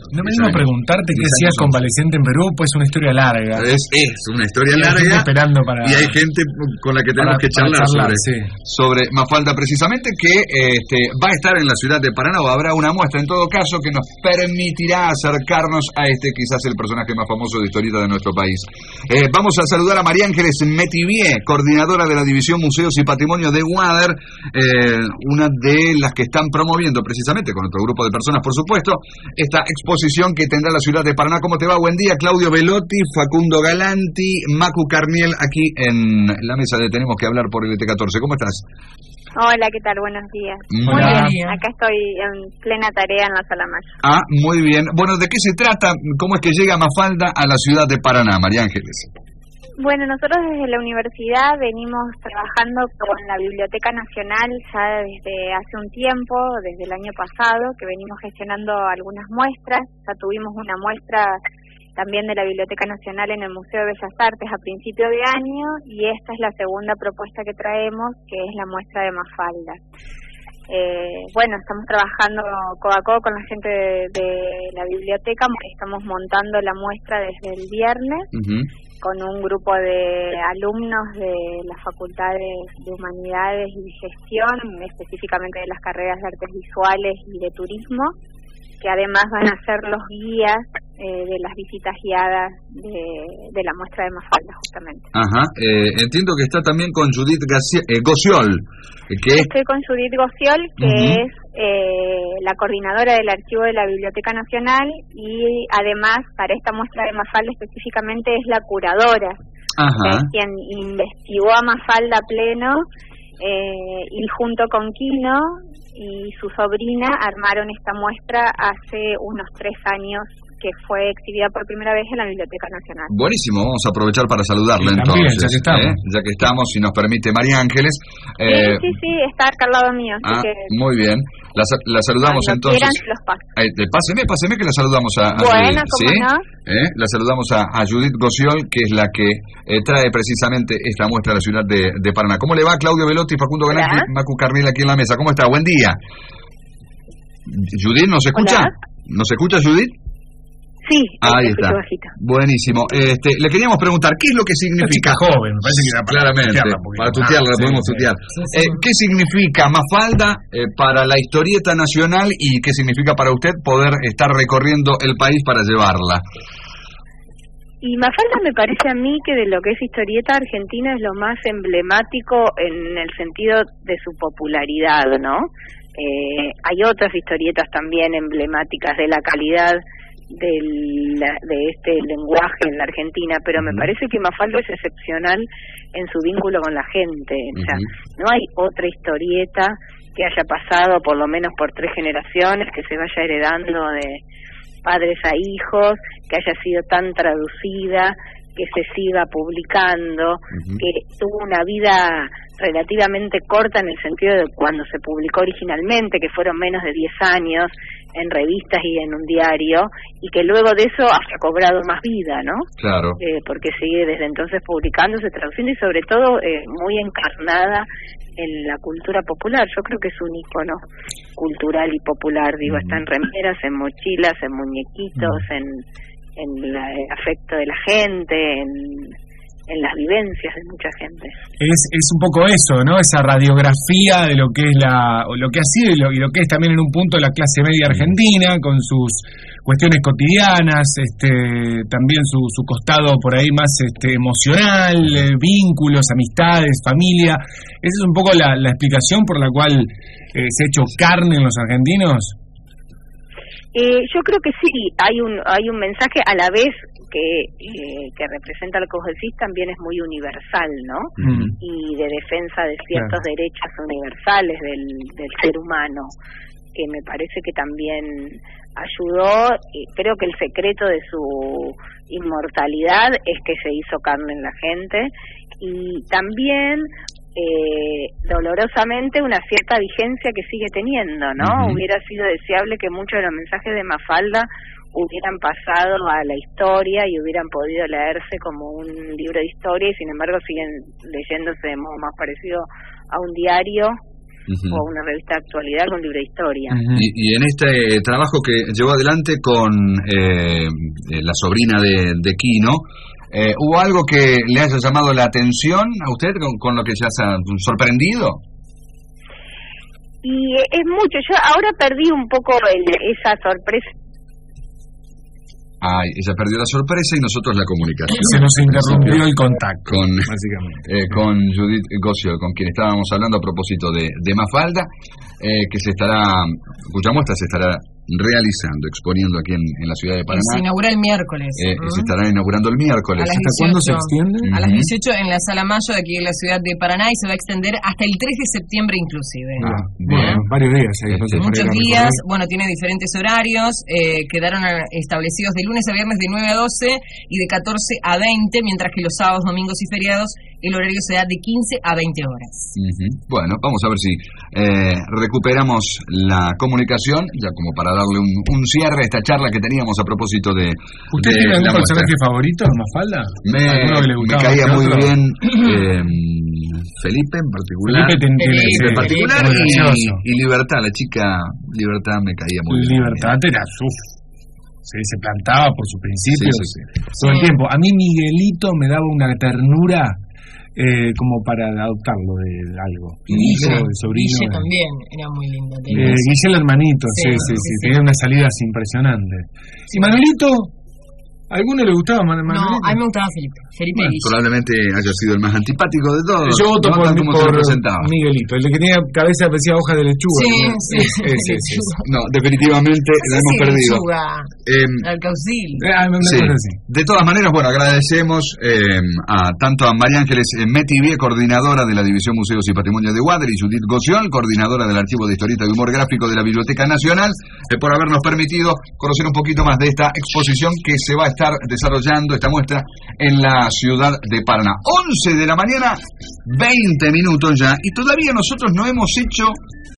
No me digo preguntarte qué hacías convaleciente en Perú, pues una historia larga. Es una historia larga y hay gente con la que tenemos que charlar sobre Mafalda precisamente, que va a estar en la ciudad de Paraná, o habrá una muestra en todo caso que nos permitirá acercarnos a quizás el personaje más famoso de historieta de nuestro país. Vamos a saludar a María Ángeles Metivier, coordinadora de la División Museos y Patrimonio de UADER, una de las que están promoviendo precisamente con otro grupo de personas, por supuesto, esta exposición que tendrá la ciudad de Paraná. ¿Cómo te va? Buen día, Claudio Velotti, Facundo Galanti, Macu Carniel, aquí en la mesa de Tenemos que Hablar por LT14. ¿Cómo estás? Hola, ¿qué tal? Buenos días. Muy bien, acá estoy en plena tarea en la Sala Mayor. Muy bien. Bueno, ¿de qué se trata? ¿Cómo es que llega Mafalda a la ciudad de Paraná, María Ángeles? Bueno, nosotros desde la universidad venimos trabajando con la Biblioteca Nacional ya desde hace un tiempo, desde el año pasado, que venimos gestionando algunas muestras. Ya tuvimos una muestra también de la Biblioteca Nacional en el Museo de Bellas Artes a principio de año, y esta es la segunda propuesta que traemos, que es la muestra de Mafalda. Bueno, estamos trabajando codo a codo con la gente de la biblioteca, estamos montando la muestra desde el viernes. Con un grupo de alumnos de las facultades de Humanidades y Gestión, específicamente de las carreras de Artes Visuales y de Turismo, que además van a ser los guías de las visitas guiadas de la muestra de Mafalda, justamente. Entiendo que está también con Judith Gociol. Estoy con Judith Gociol, que es la coordinadora del archivo de la Biblioteca Nacional, y además para esta muestra de Mafalda específicamente es la curadora, que es quien investigó a Mafalda a pleno, y junto con Quino y su sobrina armaron esta muestra hace unos 3 años, que fue exhibida por primera vez en la Biblioteca Nacional. Buenísimo, vamos a aprovechar para saludarla entonces. Ya que estamos, si nos permite, María Ángeles. Sí, está acá al lado mío. Así que muy bien. La saludamos entonces. Páseme que la saludamos a Bueno, Judith. ¿cómo no? La saludamos a Judith Gociol, que es la que trae precisamente esta muestra a la ciudad de Paraná. ¿Cómo le va, Claudio Velotti, Facundo Galanti, Macu Carniel aquí en la mesa? ¿Cómo está? Buen día. ¿Judith nos escucha? ¿Nos escucha, Judith? Sí, ahí está. Bajito. Buenísimo. Le queríamos preguntar, ¿qué es lo que significa? Una chica joven, me parece que era claramente, para tutearla, la podemos tutear. ¿Qué significa Mafalda para la historieta nacional y qué significa para usted poder estar recorriendo el país para llevarla? Y Mafalda me parece a mí que de lo que es historieta argentina es lo más emblemático en el sentido de su popularidad, ¿no? Hay otras historietas también emblemáticas de la calidad de este lenguaje en la Argentina, pero me parece que Mafalda es excepcional en su vínculo con la gente. O sea, no hay otra historieta que haya pasado por lo menos por 3 generaciones, que se vaya heredando de padres a hijos, que haya sido tan traducida, que se siga publicando, que tuvo una vida relativamente corta en el sentido de cuando se publicó originalmente, que fueron menos de 10 años en revistas y en un diario, y que luego de eso haya cobrado más vida, ¿no? Claro. Porque sigue desde entonces publicándose, traduciendo y sobre todo muy encarnada en la cultura popular. Yo creo que es un ícono cultural y popular, digo, está en remeras, en mochilas, en muñequitos, en el afecto de la gente, en las vivencias de mucha gente. Es un poco eso, ¿no? Esa radiografía de lo que es lo que ha sido y lo que es también en un punto la clase media argentina, con sus cuestiones cotidianas, también su costado por ahí más emocional, vínculos, amistades, familia. Esa es un poco la explicación por la cual se ha hecho carne en los argentinos. Yo creo que sí, hay un mensaje a la vez que representa lo que vos decís, también es muy universal, ¿no? Y de defensa de ciertos derechos universales del ser humano, que me parece que también ayudó. Creo que el secreto de su inmortalidad es que se hizo carne en la gente, y también dolorosamente una cierta vigencia que sigue teniendo, ¿no? Hubiera sido deseable que muchos de los mensajes de Mafalda hubieran pasado a la historia y hubieran podido leerse como un libro de historia, y sin embargo siguen leyéndose de modo más parecido a un diario o una revista de actualidad con libro de historia. Y en este trabajo que llevó adelante con la sobrina de Quino, ¿hubo algo que le haya llamado la atención a usted, con lo que se ha sorprendido? Y es mucho. Yo ahora perdí un poco esa sorpresa. Ella perdió la sorpresa y nosotros la comunicación. Se nos interrumpió el contacto, básicamente. Con Judith Gossio, con quien estábamos hablando a propósito de Mafalda, cuya muestra se estará realizando, exponiendo aquí en la ciudad de Paraná. Se inaugura el miércoles. Se estará inaugurando el miércoles. ¿Hasta cuándo se extiende? A las 18 en la Sala Mayo de aquí en la ciudad de Paraná, y se va a extender hasta el 3 de septiembre inclusive. Bueno, varios días. Muchos días, tiene diferentes horarios, quedaron establecidos de lunes a viernes de 9 a 12 y de 14 a 20, mientras que los sábados, domingos y feriados el horario se da de 15 a 20 horas. Bueno, vamos a ver si recuperamos la comunicación, ya como para darle un cierre a esta charla que teníamos a propósito de... ¿Usted tiene algún personaje favorito, Mafalda? Me caía muy bien Felipe en particular. Felipe en particular y Libertad, la chica Libertad me caía muy bien. Libertad era se plantaba por sus principios todo el tiempo. A mí Miguelito me daba una ternura como para adoptarlo de algo. Guille también era muy lindo. Guille el hermanito, sí, tenía unas salidas impresionantes. ¿Y Manuelito? ¿A alguno le gustaba Manuelito? No, a mí me gustaba Felipe Guille. Probablemente haya sido el más antipático de todos. Yo voto por Miguelito, el que tenía cabeza parecía hoja de lechuga. Sí. No, definitivamente la hemos perdido. Alcaucil. De todas maneras, agradecemos tanto a María Ángeles Metivier, coordinadora de la División Museos y Patrimonio de Huadra, y Judith Gossiol, coordinadora del Archivo de Historieta y Humor Gráfico de la Biblioteca Nacional, por habernos permitido conocer un poquito más de esta exposición que se va a estar desarrollando, esta muestra, en la ciudad de Paraná. 11 de la mañana, 20 minutos ya, y todavía nosotros no hemos hecho